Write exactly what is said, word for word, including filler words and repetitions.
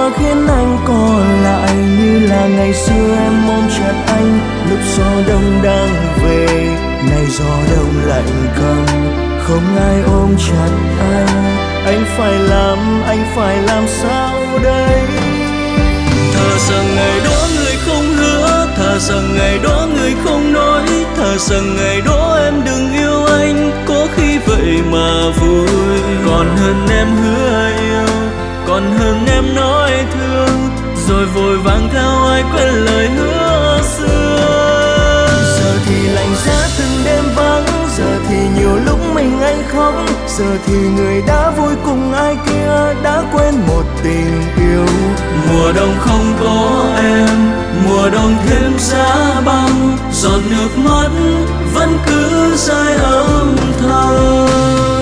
qua khiến anh còn lại như là ngày xưa em ôm chặt anh lúc gió đông đang về. Này gió đông lạnh căm không ai ôm chặt anh, anh phải làm, anh phải làm sao đây? Thà rằng ngày đó người không hứa, thà rằng ngày đó người không nói, thà rằng ngày đó em đừng yêu anh, có khi vậy mà vui. Còn hơn em hứa yêu, còn hơn em nói thương, rồi vội vàng theo ai quên lời hứa xưa. Giờ thì lạnh giá từng đêm vắng, giờ thì nhiều lúc mình anh khóc, giờ thì người đã vui cùng ai kia đã quên một tình yêu. Mùa đông không có em, mùa đông thêm giá băng, giọt nước mắt vẫn cứ rơi âm thầm.